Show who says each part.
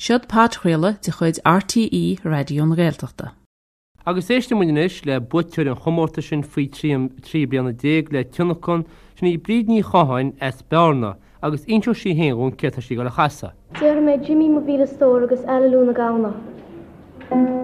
Speaker 1: Siod pátchréile de chuid RTE Radion Réalteachta.
Speaker 2: Agus éiste muis le butúir an chomórta sin faoi trí bliana déag le tunachcon sin í bríd ní chaáin es bearna agus intro sí héún ceirta sí go le chasa.
Speaker 3: Dear me Jimmy Mobile Store agus eile lúna gána.